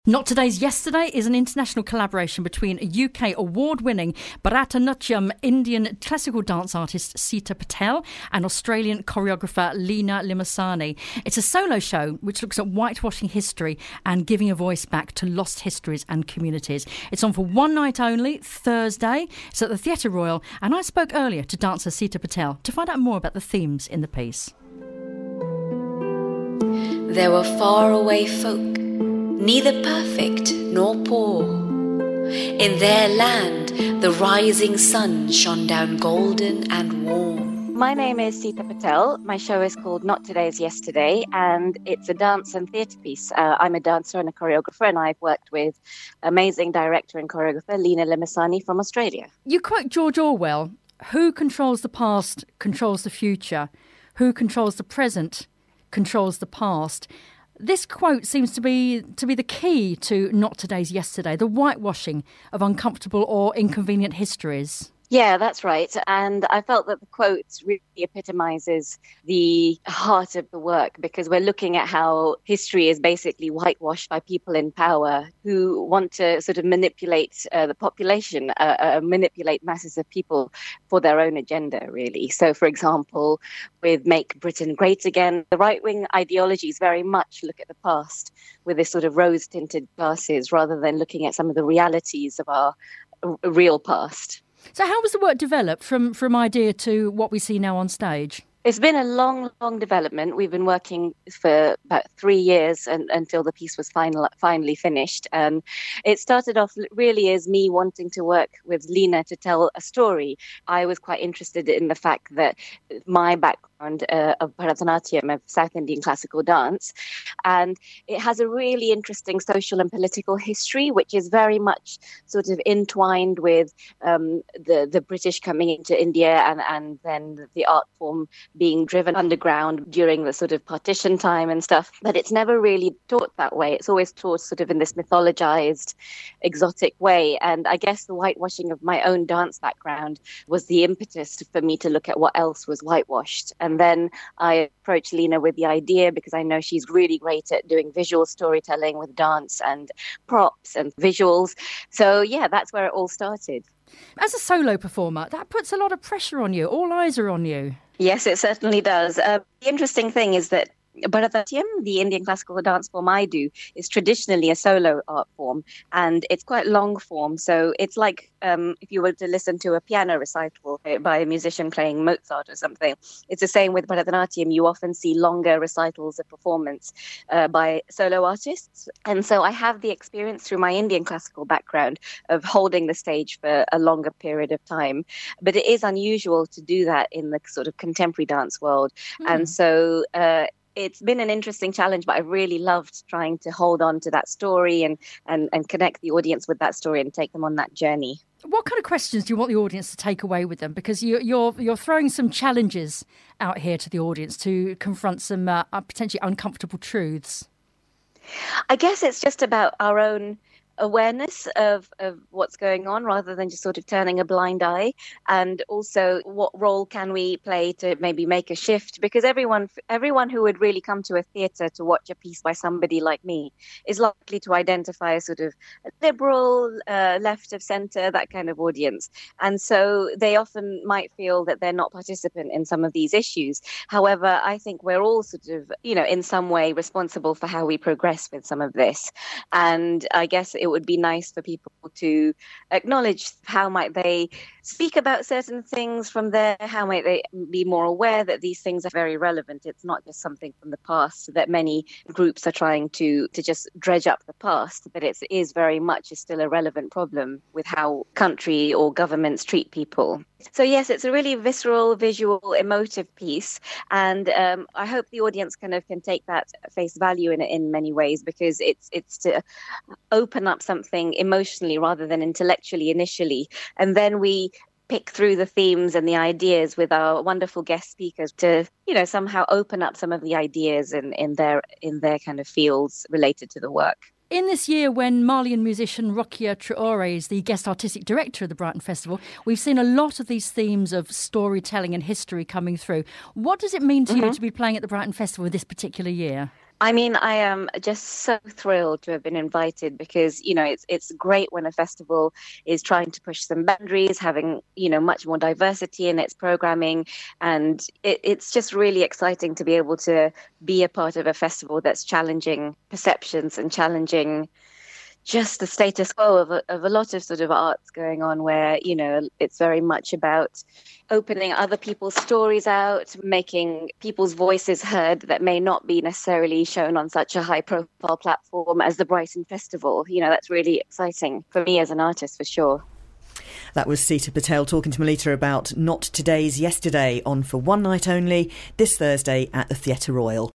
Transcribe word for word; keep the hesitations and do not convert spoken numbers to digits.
Not Today's Yesterday is an international collaboration between a U K award-winning Bharatanatyam Indian classical dance artist Sita Patel and Australian choreographer Leena Limasani. It's a solo show which looks at whitewashing history and giving a voice back to lost histories and communities. It's on for one night only, Thursday. It's at the Theatre Royal, and I spoke earlier to dancer Sita Patel to find out more about the themes in the piece. There were faraway folk, neither perfect nor poor. In their land, the rising sun shone down golden and warm. My name is Sita Patel. My show is called Not Today's Yesterday, and it's a dance and theatre piece. Uh, I'm a dancer and a choreographer, and I've worked with amazing director and choreographer Leena Limasani from Australia. You quote George Orwell: who controls the past controls the future. Who controls the present controls the past. This quote seems to be to be the key to Not Today's Yesterday, the whitewashing of uncomfortable or inconvenient histories. Yeah, that's right. And I felt that the quote really epitomises the heart of the work, because we're looking at how history is basically whitewashed by people in power who want to sort of manipulate uh, the population, uh, uh, manipulate masses of people for their own agenda, really. So, for example, with Make Britain Great Again, the right-wing ideologies very much look at the past with this sort of rose-tinted glasses rather than looking at some of the realities of our r- real past. So how was the work developed from, from idea to what we see now on stage? It's been a long, long development. We've been working for about three years and, until the piece was final, finally finished. And it started off really as me wanting to work with Leena to tell a story. I was quite interested in the fact that my background uh, of Bharatanatyam, of South Indian classical dance, and it has a really interesting social and political history, which is very much sort of entwined with um, the, the British coming into India and, and then the art form being driven underground during the sort of partition time and stuff. But it's never really taught that way. It's always taught sort of in this mythologized, exotic way. And I guess the whitewashing of my own dance background was the impetus for me to look at what else was whitewashed. And then I approached Leena with the idea because I know she's really great at doing visual storytelling with dance and props and visuals. So yeah, that's where it all started. As a solo performer, that puts a lot of pressure on you. All eyes are on you. Yes, it certainly does. Uh, the interesting thing is that Bharatanatyam, the Indian classical dance form I do, is traditionally a solo art form, and it's quite long form. So it's like um, if you were to listen to a piano recital by a musician playing Mozart or something. It's the same with Bharatanatyam. You often see longer recitals of performance uh, by solo artists. And so I have the experience through my Indian classical background of holding the stage for a longer period of time. But it is unusual to do that in the sort of contemporary dance world. Mm. And so uh, it's been an interesting challenge, but I really loved trying to hold on to that story and, and, and connect the audience with that story and take them on that journey. What kind of questions do you want the audience to take away with them? Because you, you're you're throwing some challenges out here to the audience to confront some uh, potentially uncomfortable truths. I guess it's just about our own awareness of, of what's going on rather than just sort of turning a blind eye, and also what role can we play to maybe make a shift, because everyone everyone who would really come to a theatre to watch a piece by somebody like me is likely to identify a sort of liberal, uh, left of centre, that kind of audience, and so they often might feel that they're not participant in some of these issues. However, I think we're all sort of, you know, in some way responsible for how we progress with some of this, and I guess it would be nice for people to acknowledge how might they speak about certain things from there, how might they be more aware that these things are very relevant. It's not just something from the past that many groups are trying to, to just dredge up the past, but it is very much still a relevant problem with how country or governments treat people. So yes, it's a really visceral, visual, emotive piece, and um, I hope the audience kind of can take that face value in it in many ways, because it's it's to open up something emotionally rather than intellectually initially, and then we pick through the themes and the ideas with our wonderful guest speakers to, you know, somehow open up some of the ideas in, in their in their kind of fields related to the work. In this year, when Malian musician Rokia Traore is the guest artistic director of the Brighton Festival, we've seen a lot of these themes of storytelling and history coming through. What does it mean to mm-hmm. you to be playing at the Brighton Festival this particular year? I mean, I am just so thrilled to have been invited because, you know, it's it's great when a festival is trying to push some boundaries, having, you know, much more diversity in its programming. And it, it's just really exciting to be able to be a part of a festival that's challenging perceptions and challenging just the status quo of a, of a lot of sort of arts going on where, you know, it's very much about opening other people's stories out, making people's voices heard that may not be necessarily shown on such a high profile platform as the Brighton Festival. You know, that's really exciting for me as an artist, for sure. That was Sita Patel talking to Melita about Not Today's Yesterday, on for one night only this Thursday at the Theatre Royal.